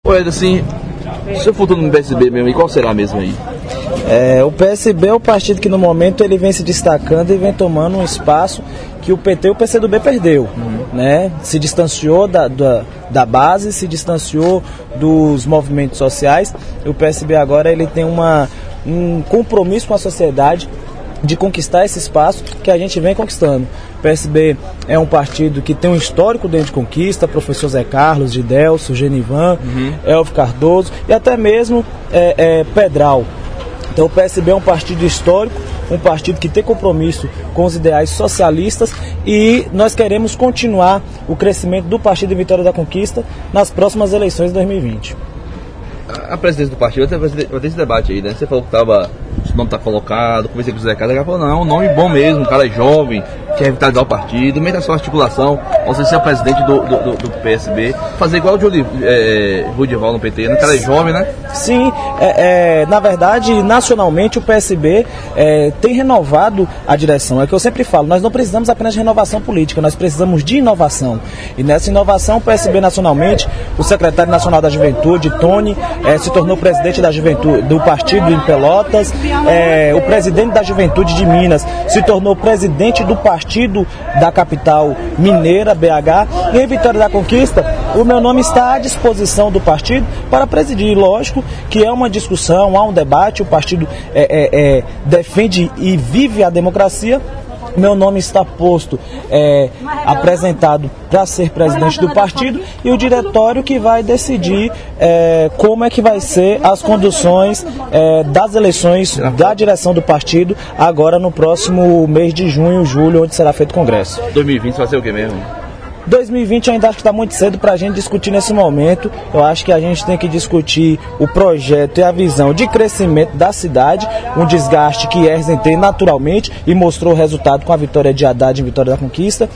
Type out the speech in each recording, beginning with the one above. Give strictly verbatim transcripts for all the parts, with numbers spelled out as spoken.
Olha, assim, seu futuro no P S B mesmo, e qual será mesmo aí? É, o P S B é o partido que no momento ele vem se destacando e vem tomando um espaço que o P T e o P C do B perdeu, uhum. né? Se distanciou da, da, da base, se distanciou dos movimentos sociais. O P S B agora ele tem uma, um compromisso com a sociedade de conquistar esse espaço que a gente vem conquistando. O P S B é um partido que tem um histórico dentro de conquista, professor Zé Carlos, Gidelso, Genivan, uhum. Elvio Cardoso e até mesmo é, é, Pedral. Então o P S B é um partido histórico, um partido que tem compromisso com os ideais socialistas e nós queremos continuar o crescimento do Partido em Vitória da Conquista nas próximas eleições de dois mil e vinte. A presidência do partido vai ter, vai ter esse debate aí, né? Você falou que tava, o nome tá colocado, conversei com o Zé Carlos, ele falou, não, é um nome bom mesmo, um cara é jovem, quer revitalizar o partido, meio da sua articulação, você ser o presidente do, do, do P S B, fazer igual o de é, Rudival no P T, né? O cara é jovem, né? Sim, é, é, na verdade, nacionalmente o P S B é, tem renovado a direção. É o que eu sempre falo, nós não precisamos apenas de renovação política, nós precisamos de inovação. E nessa inovação, o P S B nacionalmente, o secretário nacional da Juventude, Tony, é, se tornou presidente da juventude, do partido em Pelotas, é, o presidente da Juventude de Minas se tornou presidente do partido da capital mineira, B H, e em Vitória da Conquista, o meu nome está à disposição do partido para presidir. Lógico que é uma discussão, há um debate, o partido é, é, é, defende e vive a democracia. Meu nome está posto, é, apresentado para ser presidente do partido e o diretório que vai decidir é, como é que vai ser as conduções é, das eleições da direção do partido agora no próximo mês de junho, julho, onde será feito o congresso. dois mil e vinte vai ser o que mesmo? dois mil e vinte eu ainda acho que está muito cedo para a gente discutir nesse momento. Eu acho que a gente tem que discutir o projeto e a visão de crescimento da cidade, um desgaste que Erzen tem naturalmente e mostrou o resultado com a vitória de Haddad em Vitória da Conquista.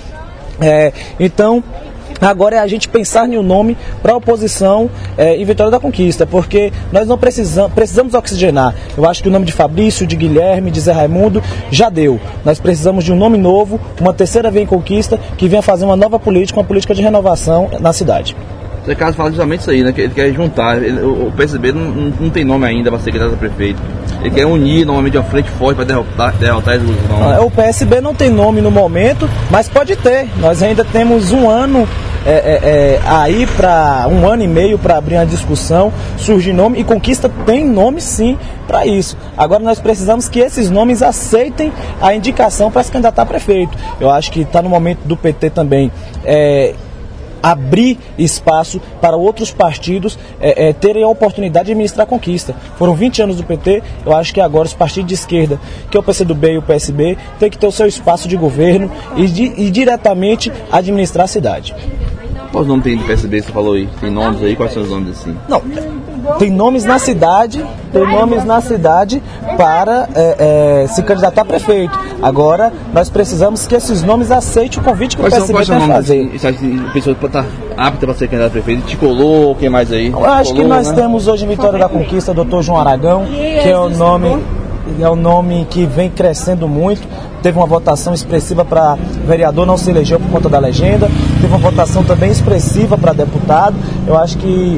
É, então, agora é a gente pensar em um nome para a oposição é, em Vitória da Conquista, porque nós não precisamos, precisamos oxigenar. Eu acho que o nome de Fabrício, de Guilherme, de Zé Raimundo já deu. Nós precisamos de um nome novo, uma terceira via em Conquista, que venha fazer uma nova política, uma política de renovação na cidade. Zé Carlos fala justamente isso aí, né? Que ele quer juntar. Ele, o P S B não, não, não tem nome ainda para ser candidato a prefeito. Ele quer unir normalmente uma frente forte para derrotar, derrotar esses nomes. O P S B não tem nome no momento, mas pode ter. Nós ainda temos um ano é, é, é, aí para um ano e meio para abrir uma discussão, surgir nome e Conquista tem nome sim para isso. Agora nós precisamos que esses nomes aceitem a indicação para se candidatar a prefeito. Eu acho que está no momento do P T também É, abrir espaço para outros partidos é, é, terem a oportunidade de administrar a Conquista. Foram vinte anos do P T, eu acho que agora os partidos de esquerda, que é o P C do B e o P S B, tem que ter o seu espaço de governo e, de, e diretamente administrar a cidade. Quais nomes tem do P S B, você falou aí? Tem nomes aí? Quais são os nomes assim? Não, tem nomes na cidade, tem nomes na cidade para é, é, se candidatar a prefeito. Agora, nós precisamos que esses nomes aceitem o convite que quais o P S B tem a fazer. Você acha que a pessoa está apta para ser candidato a prefeito? Ticolou, quem mais aí? Eu acho Ticolou, que nós né? temos hoje em Vitória da Conquista o doutor João Aragão, que é o nome... é um nome que vem crescendo muito. Teve uma votação expressiva para vereador, não se elegeu por conta da legenda. Teve uma votação também expressiva para deputado. Eu acho que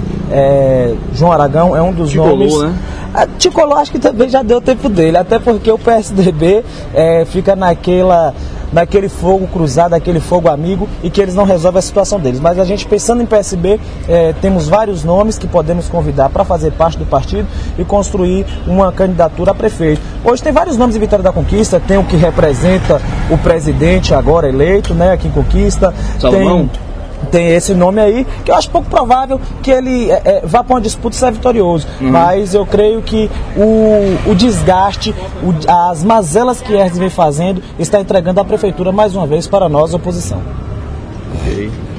é, João Aragão é um dos Ticolou, nomes... né? A Ticolou acho que também já deu tempo dele, até porque o P S D B é, fica naquela... naquele fogo cruzado, aquele fogo amigo, e que eles não resolvem a situação deles. Mas a gente, pensando em P S B, é, temos vários nomes que podemos convidar para fazer parte do partido e construir uma candidatura a prefeito. Hoje tem vários nomes em Vitória da Conquista, tem o que representa o presidente agora eleito, né, aqui em Conquista. Salomão. Tem... Tem esse nome aí, que eu acho pouco provável que ele é, é, vá para uma disputa e saia vitorioso. Uhum. Mas eu creio que o, o desgaste, o, as mazelas que Erzen vem fazendo, está entregando a prefeitura mais uma vez para nós, a oposição. Ok.